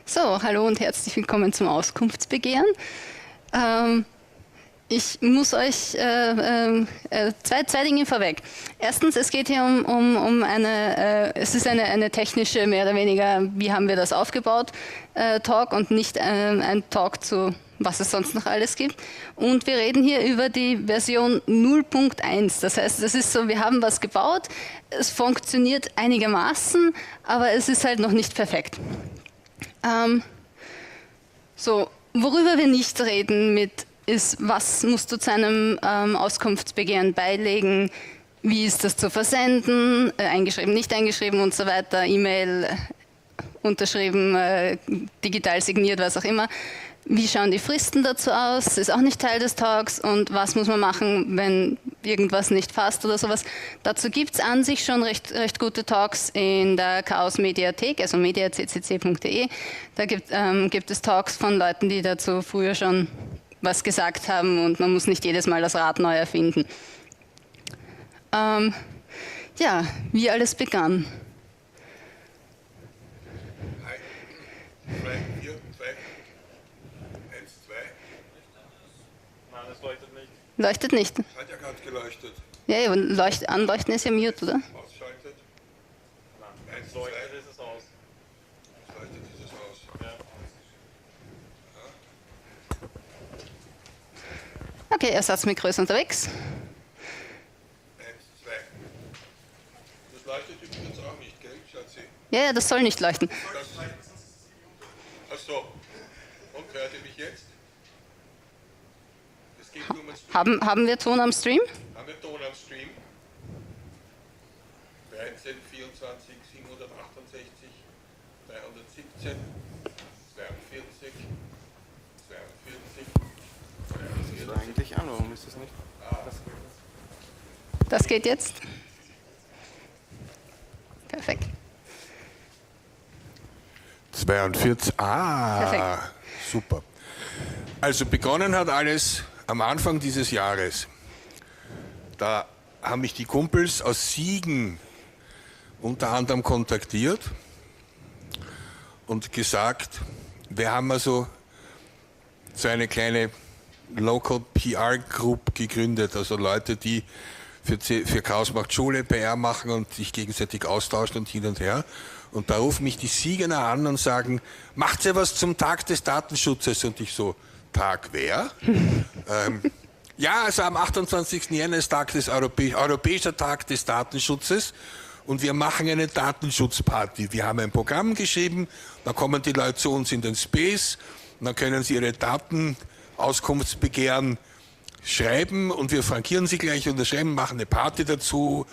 So, hallo und herzlich willkommen zum Auskunftsbegehren. Ich muss euch zwei Dinge vorweg. Erstens, es geht hier um es ist eine technische, mehr oder weniger, wie haben wir das aufgebaut, Talk und nicht ein Talk zu was es sonst noch alles gibt. Und wir reden hier über die Version 0.1. Das heißt, es ist so, wir haben was gebaut, es funktioniert einigermaßen, aber es ist halt noch nicht perfekt. So, worüber wir nicht reden ist, was musst du zu einem Auskunftsbegehren beilegen, wie ist das zu versenden, eingeschrieben, nicht eingeschrieben und so weiter, E-Mail, unterschrieben, digital signiert, was auch immer. Wie schauen die Fristen dazu aus? Das ist auch nicht Teil des Talks. Und was muss man machen, wenn irgendwas nicht passt oder sowas? Dazu gibt es an sich schon recht gute Talks in der Chaos Mediathek, also media.ccc.de. Da gibt es Talks von Leuten, die dazu früher schon was gesagt haben und man muss nicht jedes Mal das Rad neu erfinden. Ja, wie alles begann. Leuchtet nicht. Hat ja gerade geleuchtet. Ja, aber anleuchten ist ja mute, oder? Ausschaltet. Nein, es leuchtet, ist es aus. Es leuchtet, ist es aus. Ja. Okay, Ersatzmikro ist unterwegs. 1, 2. Das leuchtet übrigens auch nicht, gell, Schatzi? Ja, das soll nicht leuchten. Ach so. Und hört ihr mich jetzt? Es geht nur um den Stream. Haben wir Ton am Stream? Haben wir Ton am Stream? 13, 24, 768, 317, 42, 42, 42. Das war eigentlich an, warum ist das nicht? Das geht jetzt. Perfekt. 42. Perfekt. Super. Also begonnen hat alles am Anfang dieses Jahres. Da haben mich die Kumpels aus Siegen unter anderem kontaktiert und gesagt, wir haben also so eine kleine Local PR Group gegründet, also Leute, die für Chaos macht Schule PR machen und sich gegenseitig austauschen und hin und her. Und da rufen mich die Siegener an und sagen, macht ihr was zum Tag des Datenschutzes? Und ich so, Tag wer? Ja, also am 28. Jänner ist Tag des Europäischer Tag des Datenschutzes und wir machen eine Datenschutzparty. Wir haben ein Programm geschrieben, dann kommen die Leute zu uns in den Space und dann können sie ihre Datenauskunftsbegehren schreiben und wir frankieren sie gleich, unterschreiben, machen eine Party dazu.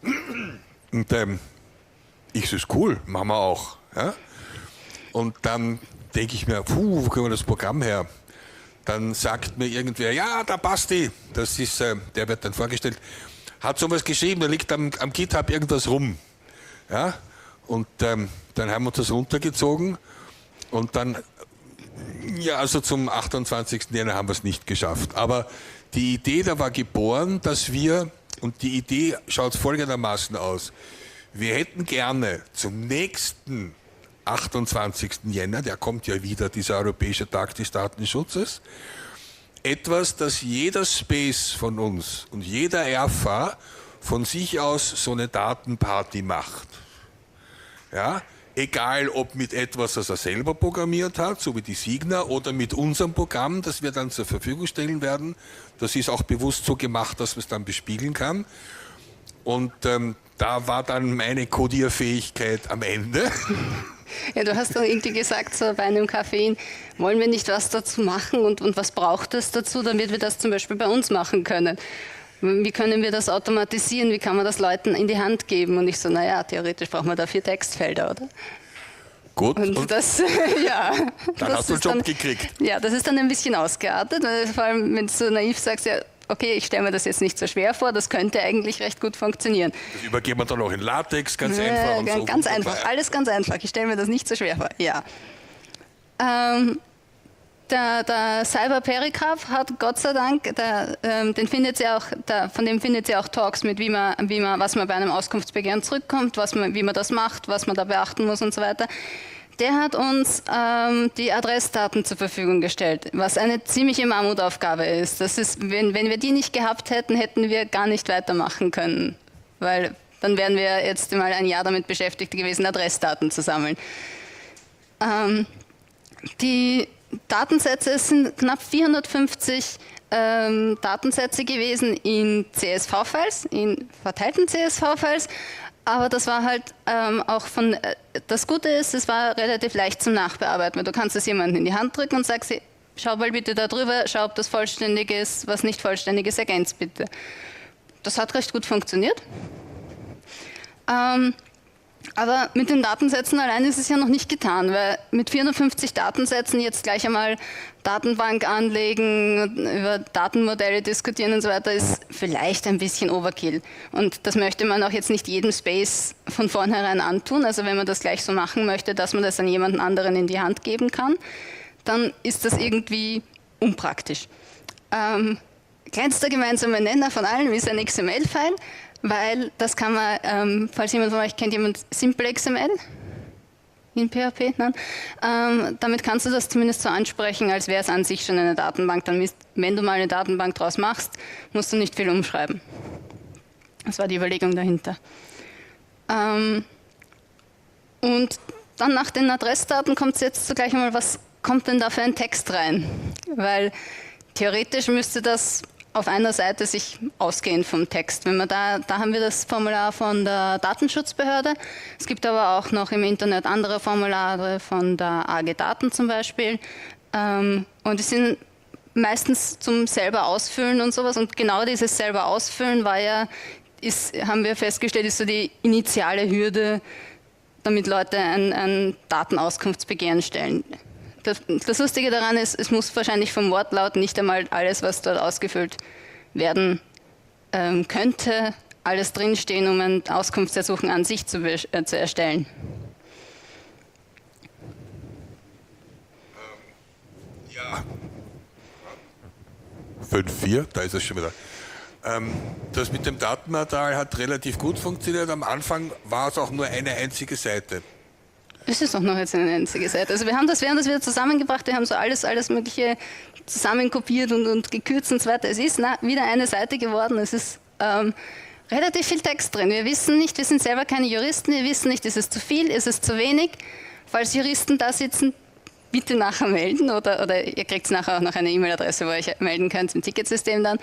Und ich so, ist cool, machen wir auch. Ja? Und dann denke ich mir, wo kriegen wir das Programm her? Dann sagt mir irgendwer, ja, der Basti, das ist, der wird dann vorgestellt, hat sowas geschrieben, da liegt am GitHub irgendwas rum. Ja? Und dann haben wir uns das runtergezogen und dann, ja, also zum 28. Jänner haben wir es nicht geschafft. Aber die Idee da war geboren, dass wir, und die Idee schaut folgendermaßen aus, wir hätten gerne zum nächsten 28. Jänner, der kommt ja wieder, dieser Europäische Tag des Datenschutzes, etwas, das jeder Space von uns und jeder RFA von sich aus so eine Datenparty macht. Ja? Egal, ob mit etwas, das er selber programmiert hat, so wie die Signer, oder mit unserem Programm, das wir dann zur Verfügung stellen werden. Das ist auch bewusst so gemacht, dass man es dann bespiegeln kann. Und da war dann meine Codierfähigkeit am Ende. Ja, du hast doch irgendwie gesagt, so bei einem Café, wollen wir nicht was dazu machen und was braucht es dazu, damit wir das zum Beispiel bei uns machen können? Wie können wir das automatisieren? Wie kann man das Leuten in die Hand geben? Und ich so, naja, theoretisch braucht man dafür Textfelder, oder? Gut. Und das, ja. Dann hast du einen Job gekriegt. Ja, das ist dann ein bisschen ausgeartet, weil vor allem, wenn du so naiv sagst, ja, okay, ich stelle mir das jetzt nicht so schwer vor, das könnte eigentlich recht gut funktionieren. Das übergeben wir dann auch in Latex, ganz einfach. Und so. Ganz einfach, alles ganz einfach. Ich stelle mir das nicht so schwer vor, ja. Der Cyber Perigraph hat Gott sei Dank, von dem findet ihr auch Talks mit, was man bei einem Auskunftsbegehren zurückkommt, wie man das macht, was man da beachten muss und so weiter. der hat uns die Adressdaten zur Verfügung gestellt, was eine ziemliche Mammutaufgabe ist. Das ist, wenn wir die nicht gehabt hätten, hätten wir gar nicht weitermachen können, weil dann wären wir jetzt mal ein Jahr damit beschäftigt gewesen, Adressdaten zu sammeln. Die Datensätze, es sind knapp 450 Datensätze gewesen in CSV-Files, in verteilten CSV-Files, aber das war halt auch von, das Gute ist, es war relativ leicht zum Nachbearbeiten, weil du kannst es jemandem in die Hand drücken und sagst, schau mal bitte da drüber, schau, ob das vollständig ist, was nicht vollständig ist, ergänzt bitte. Das hat recht gut funktioniert. Aber mit den Datensätzen allein ist es ja noch nicht getan, weil mit 450 Datensätzen jetzt gleich einmal Datenbank anlegen, über Datenmodelle diskutieren und so weiter, ist vielleicht ein bisschen Overkill. Und das möchte man auch jetzt nicht jedem Space von vornherein antun. Also wenn man das gleich so machen möchte, dass man das an jemanden anderen in die Hand geben kann, dann ist das irgendwie unpraktisch. Kleinster gemeinsamer Nenner von allen ist ein XML-File. Weil das kann man, falls jemand von euch kennt, jemand Simple XML in PHP? Nein? Damit kannst du das zumindest so ansprechen, als wäre es an sich schon eine Datenbank. Dann, wenn du mal eine Datenbank draus machst, musst du nicht viel umschreiben. Das war die Überlegung dahinter. Und dann nach den Adressdaten kommt es jetzt so gleich einmal, was kommt denn da für ein Text rein? Weil theoretisch müsste das auf einer Seite sich ausgehend vom Text. Wenn man da haben wir das Formular von der Datenschutzbehörde. Es gibt aber auch noch im Internet andere Formulare von der AG Daten zum Beispiel. Und die sind meistens zum selber ausfüllen und sowas. Und genau dieses selber ausfüllen war ja, haben wir festgestellt, ist so die initiale Hürde, damit Leute ein Datenauskunftsbegehren stellen. Das Lustige daran ist, es muss wahrscheinlich vom Wortlaut nicht einmal alles, was dort ausgefüllt werden könnte, alles drinstehen, um ein Auskunftsersuchen an sich zu erstellen. Ja. 5.4, da ist es schon wieder. Das mit dem Datenmaterial hat relativ gut funktioniert. Am Anfang war es auch nur eine einzige Seite. Es ist auch noch jetzt eine einzige Seite. Also wir haben das wieder zusammengebracht, wir haben so alles Mögliche zusammenkopiert und gekürzt und so weiter. Es ist wieder eine Seite geworden, es ist relativ viel Text drin. Wir wissen nicht, wir sind selber keine Juristen, wir wissen nicht, ist es zu viel, ist es zu wenig. Falls Juristen da sitzen, bitte nachher melden oder ihr kriegt nachher auch noch eine E-Mail-Adresse, wo ihr euch melden könnt im Ticketsystem dann.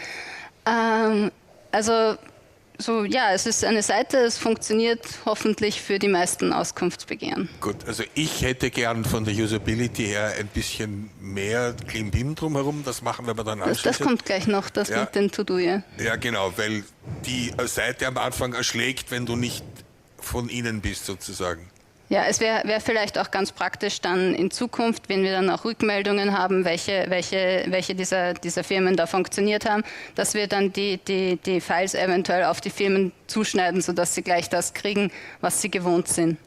Also so, ja, es ist eine Seite, es funktioniert hoffentlich für die meisten Auskunftsbegehren. Gut, also ich hätte gern von der Usability her ein bisschen mehr Klimbim drumherum, das machen wir aber dann anschließend. Das kommt gleich noch, das mit den To-Do, ja. Ja, genau, weil die Seite am Anfang erschlägt, wenn du nicht von ihnen bist, sozusagen. Ja, es wäre vielleicht auch ganz praktisch dann in Zukunft, wenn wir dann auch Rückmeldungen haben, welche dieser Firmen da funktioniert haben, dass wir dann die Files eventuell auf die Firmen zuschneiden, sodass sie gleich das kriegen, was sie gewohnt sind.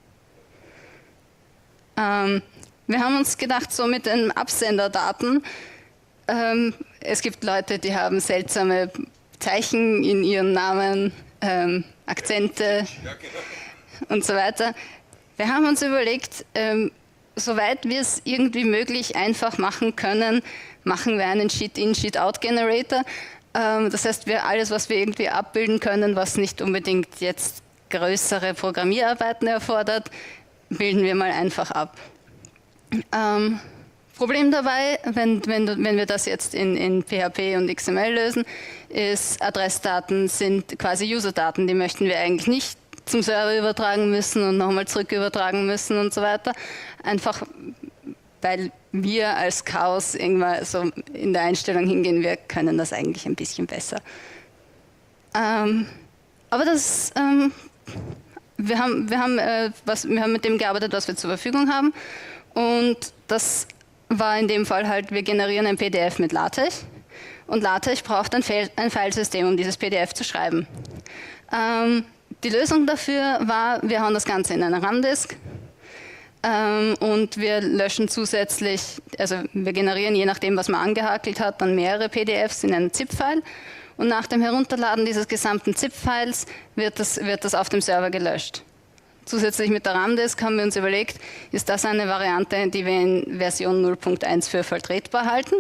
Wir haben uns gedacht, so mit den Absenderdaten, es gibt Leute, die haben seltsame Zeichen in ihren Namen, Akzente und so weiter. Wir haben uns überlegt, soweit wir es irgendwie möglich einfach machen können, machen wir einen Sheet-in, Sheet-out-Generator. Das heißt, alles, was wir irgendwie abbilden können, was nicht unbedingt jetzt größere Programmierarbeiten erfordert, bilden wir mal einfach ab. Problem dabei, wenn wir das jetzt in PHP und XML lösen, ist, Adressdaten sind quasi Userdaten, die möchten wir eigentlich nicht zum Server übertragen müssen und nochmal zurück übertragen müssen und so weiter. Einfach, weil wir als Chaos irgendwann so in der Einstellung hingehen, wir können das eigentlich ein bisschen besser. Aber das, wir haben mit dem gearbeitet, was wir zur Verfügung haben, und das war in dem Fall halt, wir generieren ein PDF mit LaTeX und LaTeX braucht ein Filesystem, um dieses PDF zu schreiben. Die Lösung dafür war, wir hauen das Ganze in eine RAM-Disk und wir löschen zusätzlich, also wir generieren je nachdem, was man angehakelt hat, dann mehrere PDFs in einem ZIP-File und nach dem Herunterladen dieses gesamten ZIP-Files wird das auf dem Server gelöscht. Zusätzlich mit der RAM-Disk haben wir uns überlegt, ist das eine Variante, die wir in Version 0.1 für vertretbar halten.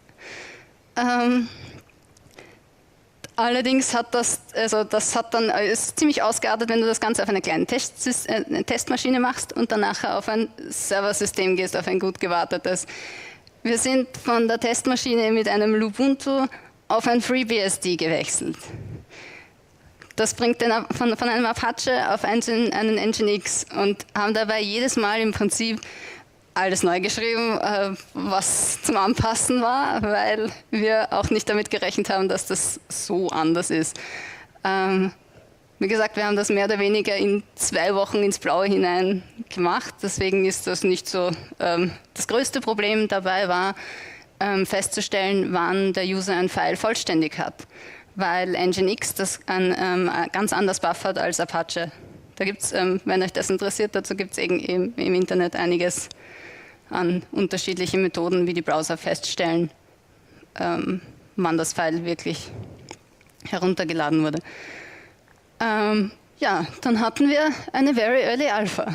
Allerdings hat ist ziemlich ausgeartet, wenn du das Ganze auf einer kleinen Testmaschine machst und dann nachher auf ein Serversystem gehst, auf ein gut gewartetes. Wir sind von der Testmaschine mit einem Lubuntu auf ein FreeBSD gewechselt. Das bringt den von einem Apache auf einen Nginx und haben dabei jedes Mal im Prinzip alles neu geschrieben, was zum Anpassen war, weil wir auch nicht damit gerechnet haben, dass das so anders ist. Wie gesagt, wir haben das mehr oder weniger in 2 Wochen ins Blaue hinein gemacht, deswegen ist das nicht so. Das größte Problem dabei war, festzustellen, wann der User ein File vollständig hat, weil Nginx das ganz anders buffert als Apache. Da gibt's, wenn euch das interessiert, dazu gibt es im Internet einiges an unterschiedlichen Methoden, wie die Browser feststellen, wann das File wirklich heruntergeladen wurde. Ja, dann hatten wir eine Very Early Alpha.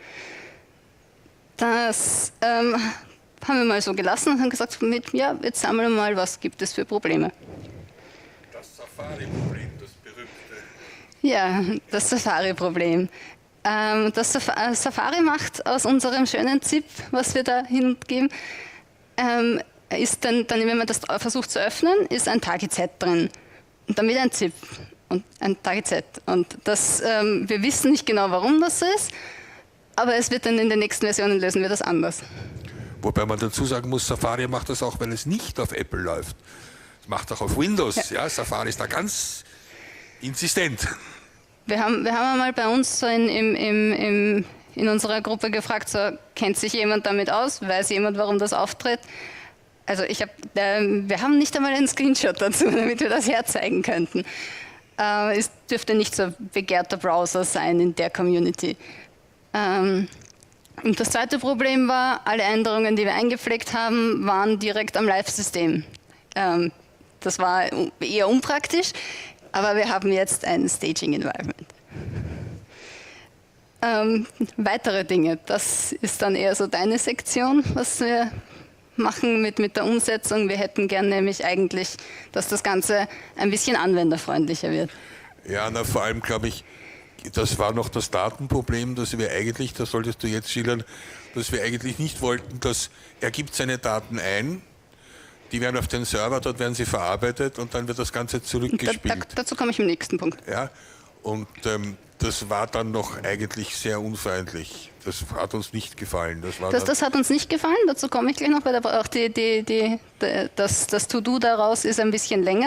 Das haben wir mal so gelassen und haben gesagt, ja, jetzt sammeln wir mal, was gibt es für Probleme. Das Safari-Problem, das berühmte. Ja, das Safari-Problem. Das Safari macht aus unserem schönen ZIP, was wir da hingeben, ist dann, wenn man das versucht zu öffnen, ist ein TargetZ drin. Und dann wieder ein ZIP und ein TargetZ. Und das, wir wissen nicht genau, warum das so ist, aber es wird dann in den nächsten Versionen lösen wir das anders. Wobei man dazu sagen muss, Safari macht das auch, wenn es nicht auf Apple läuft. Es macht auch auf Windows. Ja. Safari ist da ganz insistent. Wir haben einmal bei uns so in unserer Gruppe gefragt, so, kennt sich jemand damit aus? Weiß jemand, warum das auftritt? Also wir haben nicht einmal einen Screenshot dazu, damit wir das herzeigen könnten. Es dürfte nicht so ein begehrter Browser sein in der Community. Und das zweite Problem war, alle Änderungen, die wir eingepflegt haben, waren direkt am Live-System. Das war eher unpraktisch. Aber wir haben jetzt ein Staging-Environment. Weitere Dinge, das ist dann eher so deine Sektion, was wir machen mit der Umsetzung. Wir hätten gern nämlich eigentlich, dass das Ganze ein bisschen anwenderfreundlicher wird. Ja, vor allem glaube ich, das war noch das Datenproblem, dass wir eigentlich, das solltest du jetzt schildern, dass wir eigentlich nicht wollten, dass er gibt seine Daten ein, die werden auf den Server, dort werden sie verarbeitet und dann wird das Ganze zurückgespielt. Dazu komme ich im nächsten Punkt. Ja, und das war dann noch eigentlich sehr unfreundlich. Das hat uns nicht gefallen. Das hat uns nicht gefallen, dazu komme ich gleich noch, weil auch das To-Do daraus ist ein bisschen länger.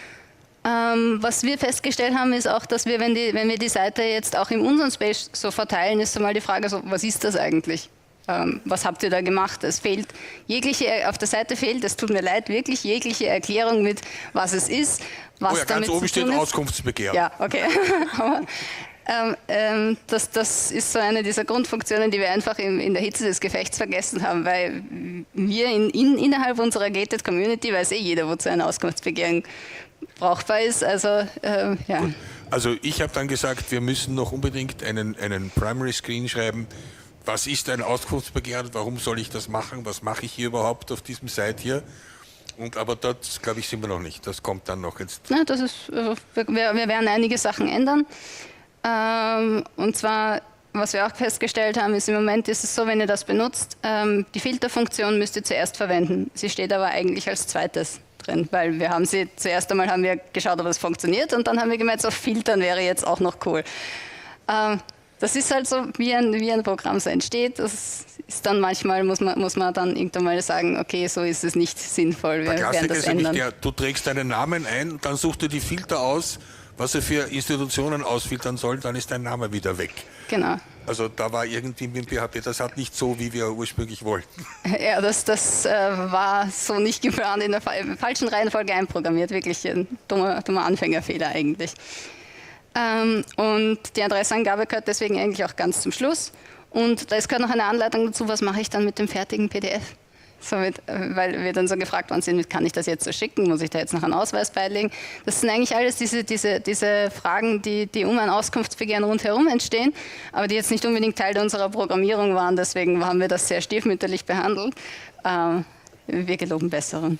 Was wir festgestellt haben, ist auch, dass wir, wenn wir die Seite jetzt auch in unserem Space so verteilen, ist so mal die Frage, so, was ist das eigentlich? Was habt ihr da gemacht? Es fehlt auf der Seite fehlt, es tut mir leid, wirklich jegliche Erklärung mit, was es ist, was ja, damit ganz oben zu tun steht ist. Auskunftsbegehren. Ja, okay. Aber, das ist so eine dieser Grundfunktionen, die wir einfach in der Hitze des Gefechts vergessen haben, weil wir innerhalb unserer Gated Community weiß jeder, wozu ein Auskunftsbegehren brauchbar ist. Also, ja. Gut. Also ich habe dann gesagt, wir müssen noch unbedingt einen Primary Screen schreiben. Was ist ein Auskunftsbegehren? Warum soll ich das machen? Was mache ich hier überhaupt auf diesem Site hier? Aber dort, glaube ich, sind wir noch nicht. Das kommt dann noch jetzt. Ja, das ist, wir werden einige Sachen ändern. Und zwar, was wir auch festgestellt haben, ist im Moment ist es so, wenn ihr das benutzt, die Filterfunktion müsst ihr zuerst verwenden. Sie steht aber eigentlich als zweites drin, weil wir haben sie, zuerst einmal haben wir geschaut, ob es funktioniert und dann haben wir gemeint, so filtern wäre jetzt auch noch cool. Das ist halt so, wie ein Programm so entsteht. Das ist dann manchmal, muss man dann irgendwann mal sagen, okay, so ist es nicht sinnvoll, wir werden das ändern. Du trägst deinen Namen ein, dann suchst du die Filter aus, was er für Institutionen ausfiltern soll, dann ist dein Name wieder weg. Genau. Also da war irgendwie mit dem PHP, das hat nicht so, wie wir ursprünglich wollten. Ja, das war so nicht geplant, in der falschen Reihenfolge einprogrammiert, wirklich ein dummer Anfängerfehler eigentlich. Und die Adressangabe gehört deswegen eigentlich auch ganz zum Schluss. Und da gehört noch eine Anleitung dazu, was mache ich dann mit dem fertigen PDF. weil wir dann so gefragt worden sind, kann ich das jetzt so schicken, muss ich da jetzt noch einen Ausweis beilegen? Das sind eigentlich alles diese Fragen, die um ein Auskunftsbegehren rundherum entstehen, aber die jetzt nicht unbedingt Teil unserer Programmierung waren, deswegen haben wir das sehr stiefmütterlich behandelt. Wir geloben Besserung.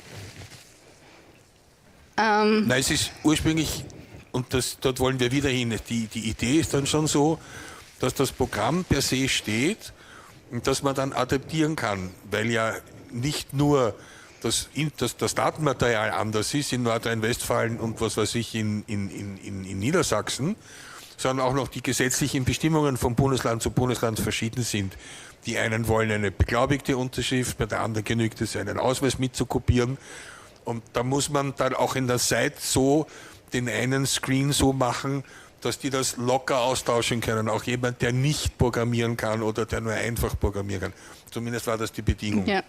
Nein, es ist ursprünglich, und dort wollen wir wieder hin, die Idee ist dann schon so, dass das Programm per se steht und dass man dann adaptieren kann, weil ja nicht nur das Datenmaterial anders ist in Nordrhein-Westfalen und was weiß ich in Niedersachsen, sondern auch noch die gesetzlichen Bestimmungen von Bundesland zu Bundesland verschieden sind. Die einen wollen eine beglaubigte Unterschrift, bei der anderen genügt es, einen Ausweis mitzukopieren. Und da muss man dann auch in der Site so den einen Screen so machen, dass die das locker austauschen können. Auch jemand, der nicht programmieren kann oder der nur einfach programmieren kann. Zumindest war das die Bedingung. Ja.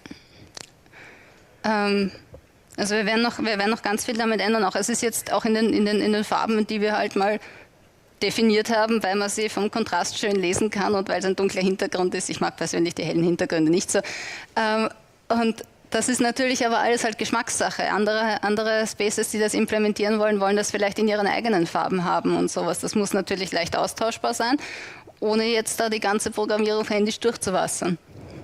Also wir werden noch ganz viel damit ändern. Auch es ist jetzt auch in den Farben, die wir halt mal definiert haben, weil man sie vom Kontrast schön lesen kann und weil es ein dunkler Hintergrund ist. Ich mag persönlich die hellen Hintergründe nicht so. Und das ist natürlich aber alles halt Geschmackssache. Andere Spaces, die das implementieren wollen, wollen das vielleicht in ihren eigenen Farben haben und sowas. Das muss natürlich leicht austauschbar sein, ohne jetzt da die ganze Programmierung händisch durchzuwassern.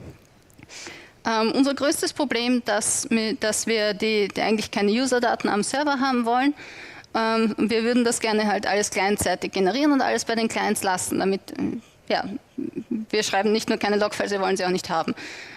Unser größtes Problem, dass wir eigentlich keine User-Daten am Server haben wollen. Wir würden das gerne halt alles clientseitig generieren und alles bei den Clients lassen, damit, ja, wir schreiben nicht nur keine Logfiles, wir wollen sie auch nicht haben.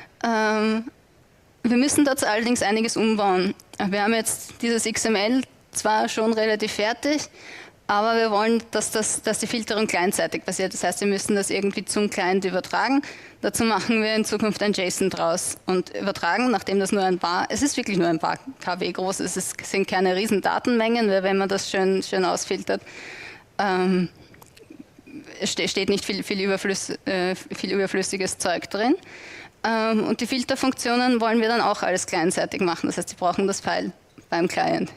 Wir müssen dazu allerdings einiges umbauen. Wir haben jetzt dieses XML zwar schon relativ fertig, aber wir wollen, dass die Filterung clientseitig passiert. Das heißt, wir müssen das irgendwie zum Client übertragen. Dazu machen wir in Zukunft ein JSON draus und übertragen, nachdem das nur es ist wirklich nur ein paar kW groß, sind keine riesen Datenmengen, weil wenn man das schön ausfiltert, steht nicht viel überflüssiges Zeug drin. Und die Filterfunktionen wollen wir dann auch alles clientseitig machen. Das heißt, sie brauchen das File beim Client.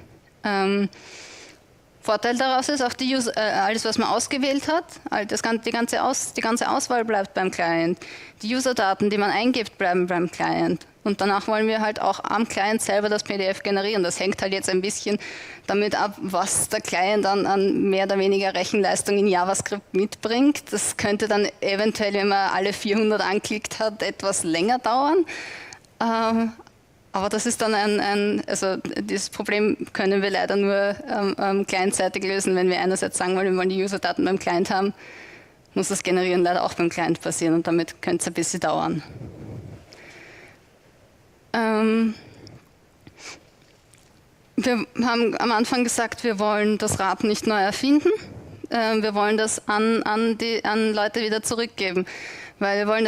Vorteil daraus ist auch alles, was man ausgewählt hat, die ganze Auswahl bleibt beim Client. Die User-Daten, die man eingibt, bleiben beim Client. Und danach wollen wir halt auch am Client selber das PDF generieren. Das hängt halt jetzt ein bisschen damit ab, was der Client an mehr oder weniger Rechenleistung in JavaScript mitbringt. Das könnte dann eventuell, wenn man alle 400 anklickt hat, etwas länger dauern. Aber das ist dann also dieses Problem können wir leider nur clientseitig lösen. Wenn wir einerseits sagen wollen, wir wollen die User-Daten beim Client haben, muss das Generieren leider auch beim Client passieren und damit könnte es ein bisschen dauern. Wir haben am Anfang gesagt, wir wollen das Rad nicht neu erfinden. Wir wollen das an Leute wieder zurückgeben, weil wir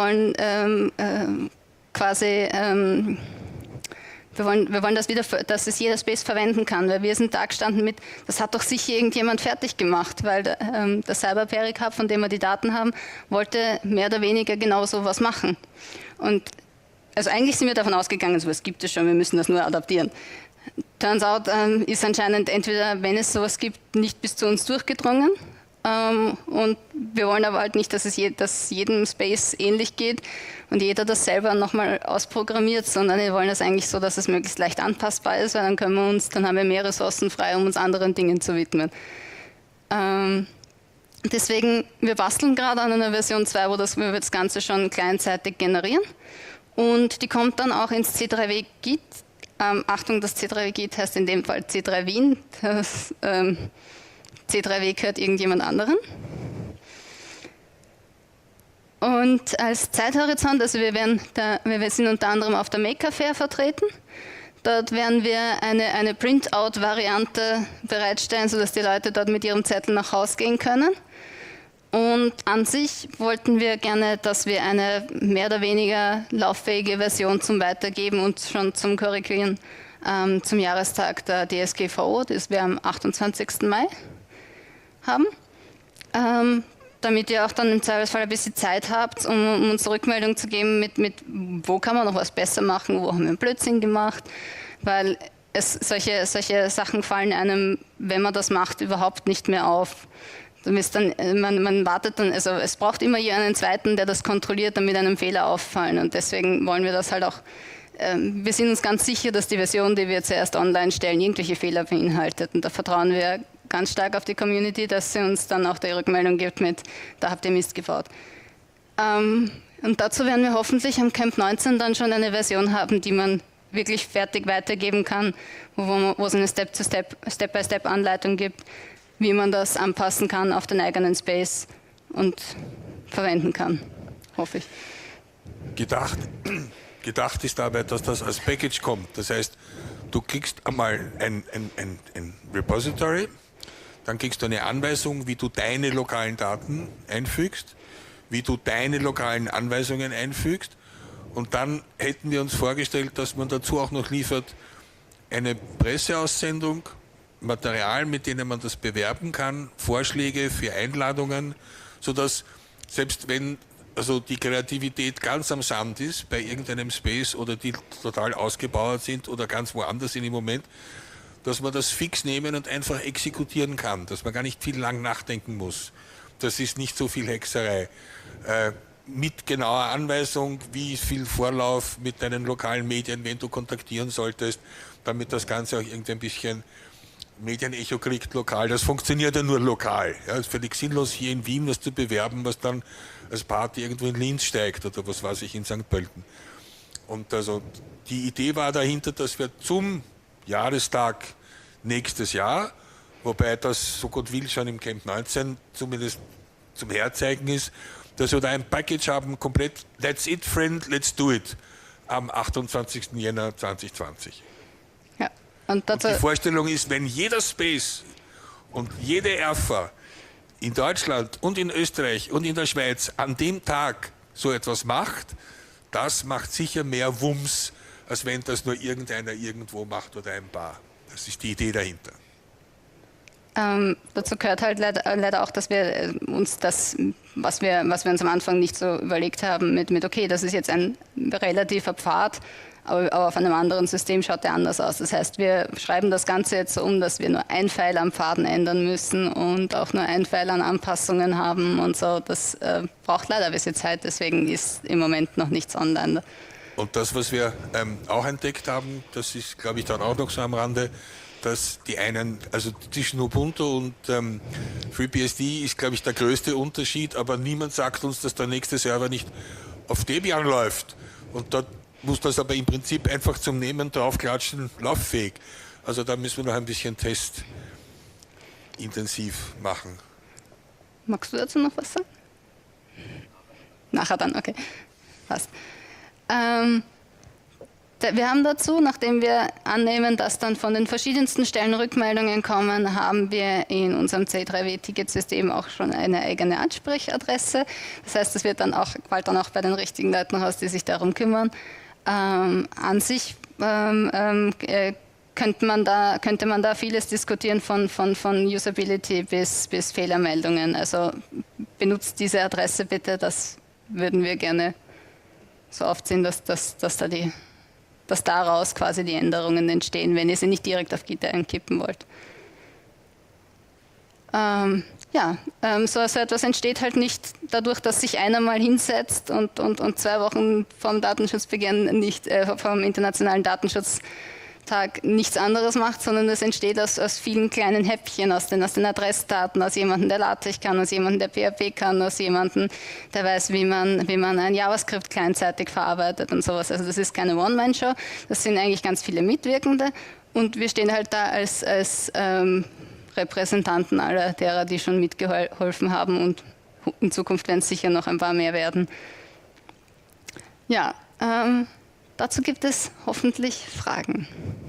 wollen das wieder, dass es jeder Space verwenden kann, weil wir sind da gestanden mit, das hat doch sicher irgendjemand fertig gemacht, weil der Cyber-Peric Hub, von dem wir die Daten haben, wollte mehr oder weniger genau so was machen. Und also eigentlich sind wir davon ausgegangen, sowas gibt es schon, wir müssen das nur adaptieren. Turns out ist anscheinend entweder, wenn es sowas gibt, nicht bis zu uns durchgedrungen. Und wir wollen aber halt nicht, dass jedem Space ähnlich geht und jeder das selber nochmal ausprogrammiert, sondern wir wollen das eigentlich so, dass es möglichst leicht anpassbar ist, weil dann haben wir mehr Ressourcen frei, um uns anderen Dingen zu widmen. Deswegen, wir basteln gerade an einer Version 2, wo wir das Ganze schon clientseitig generieren und die kommt dann auch ins C3W Git. Achtung, das C3W Git heißt in dem Fall C3 Wien. Das, C3W gehört irgendjemand anderen. Und als Zeithorizont, also wir sind unter anderem auf der Maker Faire vertreten. Dort werden wir eine Printout-Variante bereitstellen, sodass die Leute dort mit ihrem Zettel nach Hause gehen können. Und an sich wollten wir gerne, dass wir eine mehr oder weniger lauffähige Version zum Weitergeben und schon zum Korrigieren zum Jahrestag der DSGVO, das wir am 28. Mai haben, damit ihr auch dann im Zweifelsfall ein bisschen Zeit habt, um uns Rückmeldung zu geben mit wo kann man noch was besser machen, wo haben wir einen Blödsinn gemacht, weil solche Sachen fallen einem, wenn man das macht, überhaupt nicht mehr auf. Man wartet dann, also es braucht immer einen zweiten, der das kontrolliert, damit einem Fehler auffallen. Und deswegen wollen wir das halt auch. Wir sind uns ganz sicher, dass die Version, die wir zuerst online stellen, irgendwelche Fehler beinhaltet. Und da vertrauen wir ganz stark auf die Community, dass sie uns dann auch die Rückmeldung gibt mit, da habt ihr Mist gebaut. Und dazu werden wir hoffentlich am Camp 19 dann schon eine Version haben, die man wirklich fertig weitergeben kann, wo es eine Step-by-Step-Anleitung gibt, wie man das anpassen kann auf den eigenen Space und verwenden kann, hoffe ich. Gedacht ist dabei, dass das als Package kommt. Das heißt, du kriegst einmal ein Repository, dann kriegst du eine Anweisung, wie du deine lokalen Daten einfügst, wie du deine lokalen Anweisungen einfügst. Und dann hätten wir uns vorgestellt, dass man dazu auch noch liefert eine Presseaussendung, Material, mit denen man das bewerben kann, Vorschläge für Einladungen, sodass selbst wenn also die Kreativität ganz am Sand ist bei irgendeinem Space oder die total ausgebaut sind oder ganz woanders sind im Moment, dass man das fix nehmen und einfach exekutieren kann, dass man gar nicht viel lang nachdenken muss. Das ist nicht so viel Hexerei. Mit genauer Anweisung, wie viel Vorlauf mit deinen lokalen Medien, wen du kontaktieren solltest, damit das Ganze auch irgendwie ein bisschen Medienecho kriegt lokal. Das funktioniert ja nur lokal. Ja, es ist völlig sinnlos, hier in Wien was zu bewerben, was dann als Party irgendwo in Linz steigt oder was weiß ich in St. Pölten. Und also die Idee war dahinter, dass wir zum Jahrestag nächstes Jahr, wobei das so Gott will schon im Camp 19 zumindest zum Herzeigen ist, dass wir da ein Package haben, komplett That's it, friend, let's do it, am 28. Jänner 2020. Ja, und die Vorstellung ist, wenn jeder Space und jede Erfa in Deutschland und in Österreich und in der Schweiz an dem Tag so etwas macht, das macht sicher mehr Wumms, als wenn das nur irgendeiner irgendwo macht oder ein paar. Das ist die Idee dahinter. Dazu gehört halt leider auch, dass wir uns das, was wir uns am Anfang nicht so überlegt haben, mit okay, das ist jetzt ein relativer Pfad, aber auf einem anderen System schaut der anders aus. Das heißt, wir schreiben das Ganze jetzt so um, dass wir nur ein Pfeil am Pfaden ändern müssen und auch nur ein Pfeil an Anpassungen haben und so. Das braucht leider ein bisschen Zeit, deswegen ist im Moment noch nichts online. Und das, was wir auch entdeckt haben, das ist, glaube ich, dann auch noch so am Rande, dass die einen, also zwischen Ubuntu und FreeBSD ist, glaube ich, der größte Unterschied, aber niemand sagt uns, dass der nächste Server nicht auf Debian läuft. Und dort muss das aber im Prinzip einfach zum Nehmen, draufklatschen, lauffähig. Also da müssen wir noch ein bisschen testintensiv machen. Magst du dazu noch was sagen? Nachher dann, okay. Passt. Wir haben dazu, nachdem wir annehmen, dass dann von den verschiedensten Stellen Rückmeldungen kommen, haben wir in unserem C3W-Ticketsystem auch schon eine eigene Ansprechadresse. Das heißt, es wird dann auch bald dann auch bei den richtigen Leuten raus, die sich darum kümmern. An sich könnte man da vieles diskutieren von Usability bis Fehlermeldungen. Also benutzt diese Adresse bitte, das würden wir gerne so oft sehen, dass daraus quasi die Änderungen entstehen, wenn ihr sie nicht direkt auf Git einkippen wollt. So etwas entsteht halt nicht dadurch, dass sich einer mal hinsetzt und 2 Wochen vom Datenschutzbegehren vom Internationalen Datenschutztag nichts anderes macht, sondern es entsteht aus vielen kleinen Häppchen, aus den Adressdaten, aus jemandem, der LaTeX kann, aus jemandem, der PHP kann, aus jemandem, der weiß, wie man ein JavaScript kleinzeitig verarbeitet und sowas. Also das ist keine One-Man-Show, das sind eigentlich ganz viele Mitwirkende und wir stehen halt da als Repräsentanten aller derer, die schon mitgeholfen haben und in Zukunft werden es sicher noch ein paar mehr werden. Ja, dazu gibt es hoffentlich Fragen.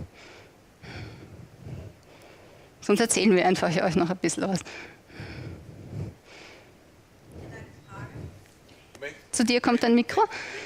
Sonst erzählen wir einfach euch noch ein bisschen was. Zu dir kommt ein Mikro.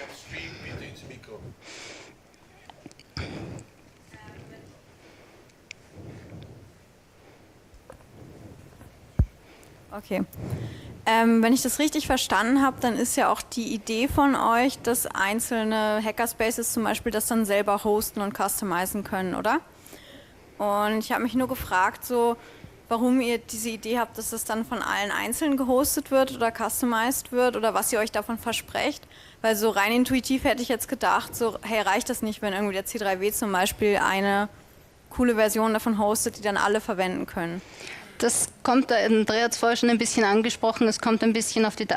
Okay. Wenn ich das richtig verstanden habe, dann ist ja auch die Idee von euch, dass einzelne Hackerspaces zum Beispiel das dann selber hosten und customizen können, oder? Und ich habe mich nur gefragt, so warum ihr diese Idee habt, dass das dann von allen einzeln gehostet wird oder customized wird oder was ihr euch davon versprecht. Weil so rein intuitiv hätte ich jetzt gedacht, so, hey, reicht das nicht, wenn irgendwie der C3W zum Beispiel eine coole Version davon hostet, die dann alle verwenden können? Das kommt, Andrea hat es vorher schon ein bisschen angesprochen, es kommt ein bisschen auf die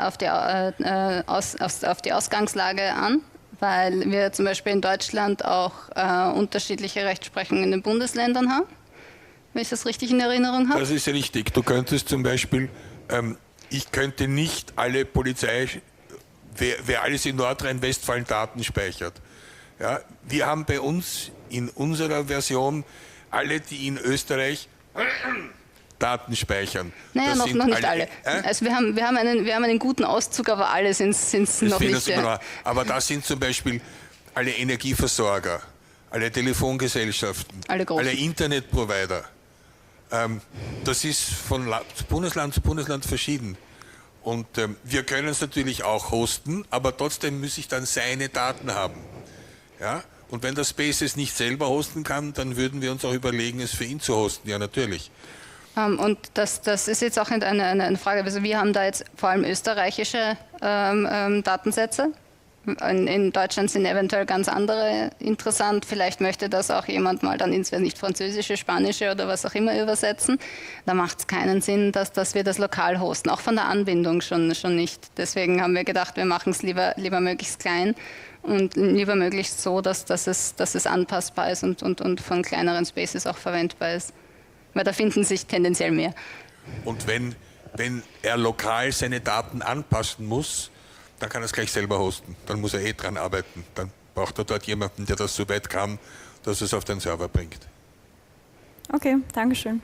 Ausgangslage an, weil wir zum Beispiel in Deutschland auch unterschiedliche Rechtsprechungen in den Bundesländern haben, wenn ich das richtig in Erinnerung habe. Das ist richtig. Du könntest zum Beispiel, ich könnte nicht alle Polizei, wer alles in Nordrhein-Westfalen Daten speichert. Ja, wir haben bei uns in unserer Version alle, die in Österreich Daten speichern. Naja, noch nicht alle. Also wir haben einen guten Auszug, aber alle sind noch nicht. Aber das sind zum Beispiel alle Energieversorger, alle Telefongesellschaften, alle Internetprovider. Das ist von Bundesland zu Bundesland verschieden. Und wir können es natürlich auch hosten, aber trotzdem muss ich dann seine Daten haben. Ja? Und wenn der Spaces nicht selber hosten kann, dann würden wir uns auch überlegen, es für ihn zu hosten. Ja, natürlich. Und das ist jetzt auch eine Frage. Also wir haben da jetzt vor allem österreichische Datensätze. In Deutschland sind eventuell ganz andere interessant. Vielleicht möchte das auch jemand mal dann ins nicht französische, spanische oder was auch immer übersetzen. Da macht es keinen Sinn, dass wir das lokal hosten. Auch von der Anbindung schon nicht. Deswegen haben wir gedacht, wir machen es lieber möglichst klein und lieber möglichst so, dass es anpassbar ist und von kleineren Spaces auch verwendbar ist. Weil da finden sich tendenziell mehr. Und wenn er lokal seine Daten anpassen muss, dann kann er es gleich selber hosten. Dann muss er dran arbeiten. Dann braucht er dort jemanden, der das so weit kann, dass es auf den Server bringt. Okay, Dankeschön.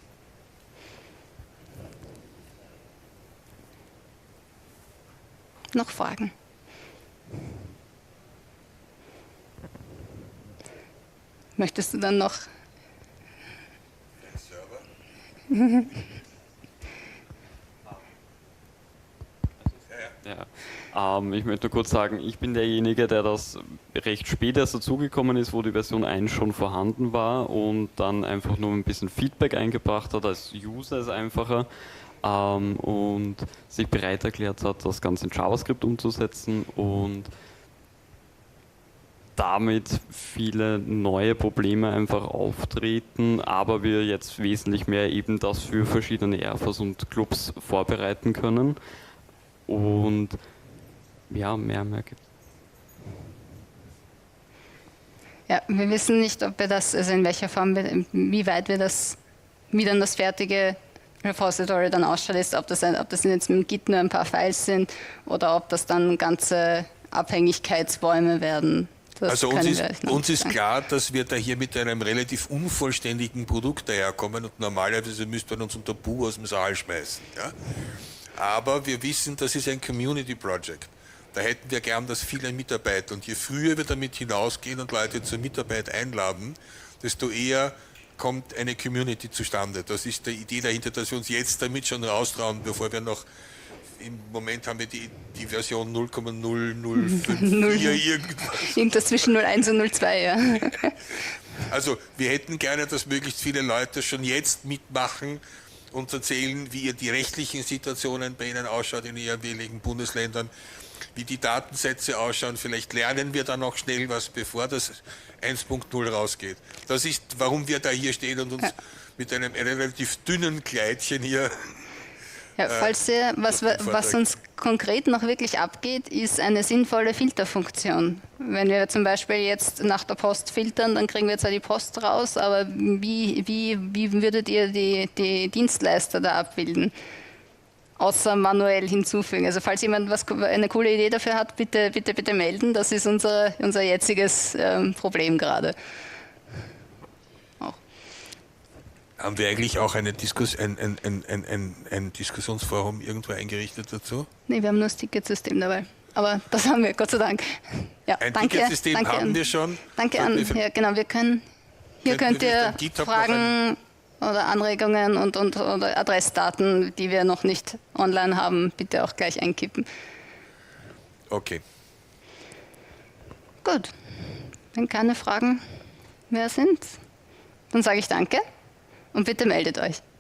Noch Fragen? Möchtest du dann noch? Ja. Ich möchte nur kurz sagen, ich bin derjenige, der das recht spät erst dazugekommen ist, wo die Version 1 schon vorhanden war und dann einfach nur ein bisschen Feedback eingebracht hat. Als User ist einfacher und sich bereit erklärt hat, das Ganze in JavaScript umzusetzen und damit viele neue Probleme einfach auftreten, aber wir jetzt wesentlich mehr eben das für verschiedene Erfas und Clubs vorbereiten können und ja, mehr gibt. Ja, wir wissen nicht, ob wir das, also in welcher Form, wie dann das fertige Repository dann ausschaut, ist, ob das jetzt mit Git nur ein paar Files sind oder ob das dann ganze Abhängigkeitsbäume werden. Das also uns ist klar, dass wir da hier mit einem relativ unvollständigen Produkt daherkommen und normalerweise müsste man uns unter Buh aus dem Saal schmeißen. Ja? Aber wir wissen, das ist ein Community Project. Da hätten wir gern, dass viele Mitarbeit und je früher wir damit hinausgehen und Leute zur Mitarbeit einladen, desto eher kommt eine Community zustande. Das ist die Idee dahinter, dass wir uns jetzt damit schon raustrauen, bevor wir noch, im Moment haben wir die Version 0,0054 irgendwas. Irgendwas zwischen 01 und 02, ja. Also wir hätten gerne, dass möglichst viele Leute schon jetzt mitmachen und erzählen, wie die rechtlichen Situationen bei ihnen ausschaut in ihren jeweiligen Bundesländern, wie die Datensätze ausschauen. Vielleicht lernen wir dann auch schnell was, bevor das 1.0 rausgeht. Das ist, warum wir da hier stehen und uns mit einem relativ dünnen Kleidchen hier... Ja, was uns konkret noch wirklich abgeht, ist eine sinnvolle Filterfunktion. Wenn wir zum Beispiel jetzt nach der Post filtern, dann kriegen wir zwar die Post raus, aber wie würdet ihr die Dienstleister da abbilden? Außer manuell hinzufügen. Also falls jemand eine coole Idee dafür hat, bitte melden. Das ist unser jetziges Problem gerade. Haben wir eigentlich auch ein Diskussionsforum irgendwo eingerichtet dazu? Nee, wir haben nur das Ticketsystem dabei. Aber das haben wir, Gott sei Dank. Ja, ein Ticketsystem haben wir schon. Danke an. Ja, genau, hier könnt ihr Fragen oder Anregungen oder Adressdaten, die wir noch nicht online haben, bitte auch gleich einkippen. Okay. Gut. Wenn keine Fragen mehr sind, dann sage ich danke. Und bitte meldet euch.